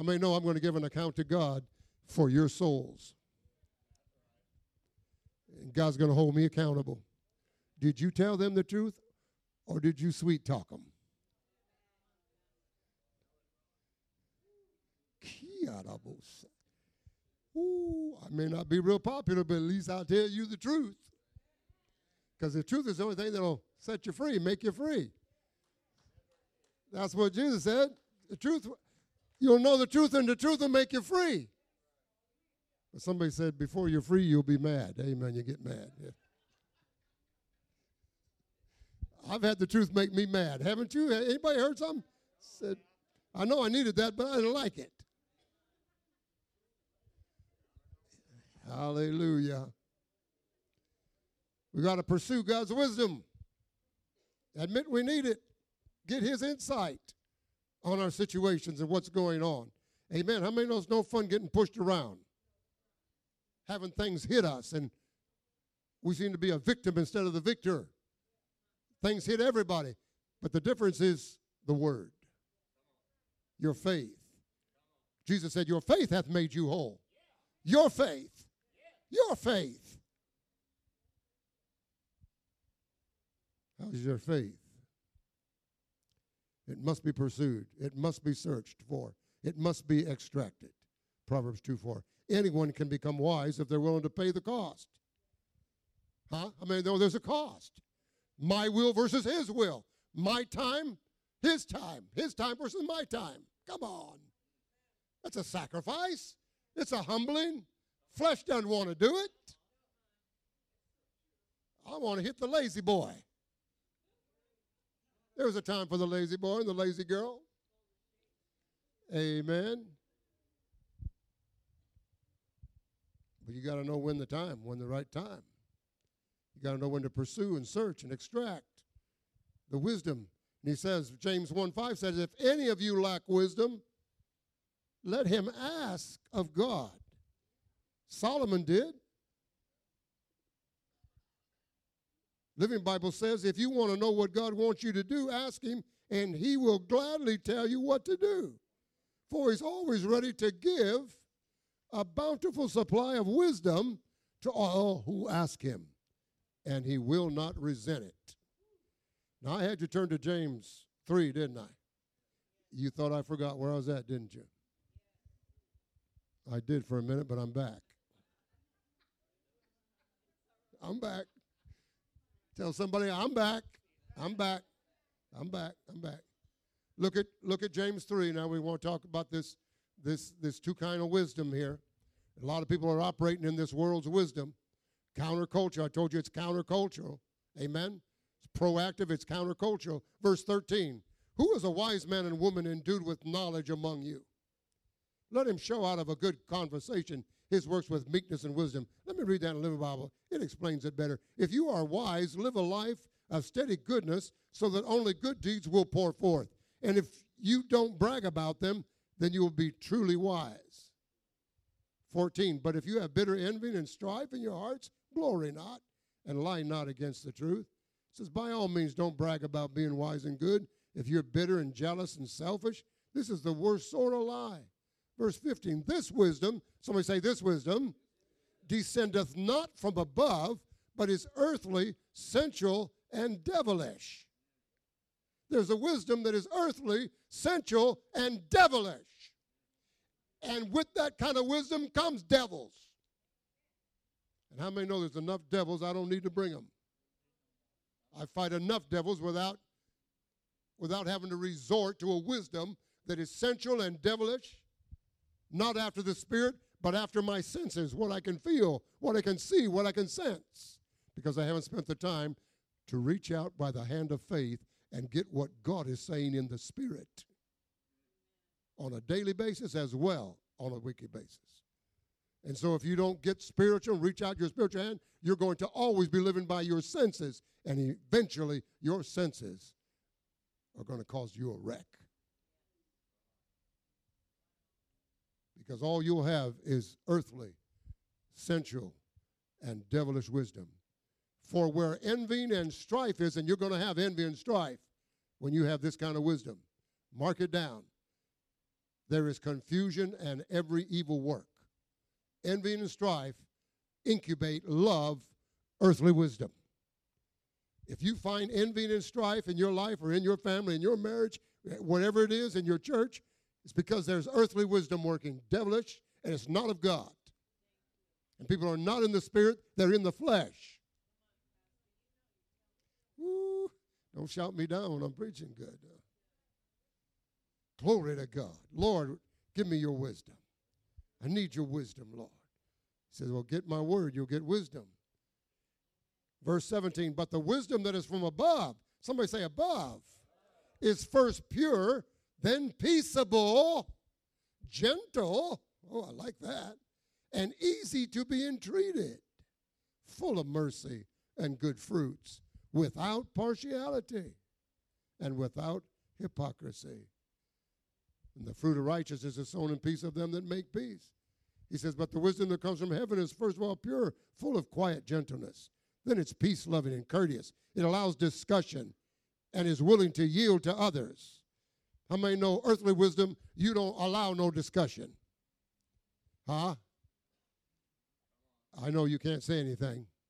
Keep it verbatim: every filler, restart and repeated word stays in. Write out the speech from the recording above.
How many know I'm going to give an account to God for your souls? And God's going to hold me accountable. Did you tell them the truth, or did you sweet talk them? Ooh, I may not be real popular, but at least I'll tell you the truth. Because the truth is the only thing that will set you free, make you free. That's what Jesus said. The truth, you'll know the truth, and the truth will make you free. But somebody said, before you're free, you'll be mad. Amen, you get mad. Yeah. I've had the truth make me mad. Haven't you? Anybody heard something? Said, I know I needed that, but I didn't like it. Hallelujah. We got to pursue God's wisdom. Admit we need it. Get his insight on our situations and what's going on. Amen. How many know it's no fun getting pushed around? Having things hit us, and we seem to be a victim instead of the victor. Things hit everybody. But the difference is the word. Your faith. Jesus said, your faith hath made you whole. Your faith. Your faith. How's your faith? It must be pursued. It must be searched for. It must be extracted. Proverbs two four. Anyone can become wise if they're willing to pay the cost. Huh? I mean, there's a cost. My will versus his will. My time, his time. His time versus my time. Come on. That's a sacrifice. It's a humbling. Flesh doesn't want to do it. I want to hit the lazy boy. There was a time for the lazy boy and the lazy girl. Amen. But you got to know when the time, when the right time. You got to know when to pursue and search and extract the wisdom. And he says, James one five says, if any of you lack wisdom, let him ask of God. Solomon did. Living Bible says, if you want to know what God wants you to do, ask him, and he will gladly tell you what to do. For he's always ready to give a bountiful supply of wisdom to all who ask him, and he will not resent it. Now, I had you turn to James three, didn't I? You thought I forgot where I was at, didn't you? I did for a minute, but I'm back. I'm back. Tell somebody, I'm back. I'm back. I'm back. I'm back. Look at look at James three. Now we want to talk about this this this two kind of wisdom here. A lot of people are operating in this world's wisdom. Counterculture. I told you it's countercultural. Amen. It's proactive. It's countercultural. Verse thirteen. Who is a wise man and woman endued with knowledge among you? Let him show out of a good conversation his works with meekness and wisdom. Let me read that in the Living Bible. It explains it better. If you are wise, live a life of steady goodness so that only good deeds will pour forth. And if you don't brag about them, then you will be truly wise. fourteen, but if you have bitter envy and strife in your hearts, glory not and lie not against the truth. It says, by all means, don't brag about being wise and good. If you're bitter and jealous and selfish, this is the worst sort of lie. Verse fifteen, this wisdom, somebody say this wisdom, descendeth not from above, but is earthly, sensual, and devilish. There's a wisdom that is earthly, sensual, and devilish. And with that kind of wisdom comes devils. And how many know there's enough devils I don't need to bring them? I fight enough devils without, without having to resort to a wisdom that is sensual and devilish. Not after the Spirit, but after my senses, what I can feel, what I can see, what I can sense. Because I haven't spent the time to reach out by the hand of faith and get what God is saying in the Spirit on a daily basis as well on a weekly basis. And so if you don't get spiritual, reach out your spiritual hand, you're going to always be living by your senses, and eventually your senses are going to cause you a wreck. Because all you'll have is earthly, sensual, and devilish wisdom. For where envy and strife is, and you're going to have envy and strife when you have this kind of wisdom, mark it down. there is confusion and every evil work. Envy and strife incubate love, earthly wisdom. If you find envy and strife in your life or in your family, in your marriage, whatever it is in your church, it's because there's earthly wisdom working, devilish, and it's not of God. And people are not in the spirit, they're in the flesh. Woo, don't shout me down when I'm preaching good. Glory to God. Lord, give me your wisdom. I need your wisdom, Lord. He says, well, get my word, you'll get wisdom. Verse seventeen, but the wisdom that is from above, somebody say above, is first pure, then peaceable, gentle, oh, I like that, and easy to be entreated, full of mercy and good fruits, without partiality and without hypocrisy. And the fruit of righteousness is sown in peace of them that make peace. He says, but the wisdom that comes from heaven is first of all pure, full of quiet gentleness. Then it's peace-loving and courteous. It allows discussion and is willing to yield to others. How many know earthly wisdom, you don't allow no discussion? Huh? I know you can't say anything.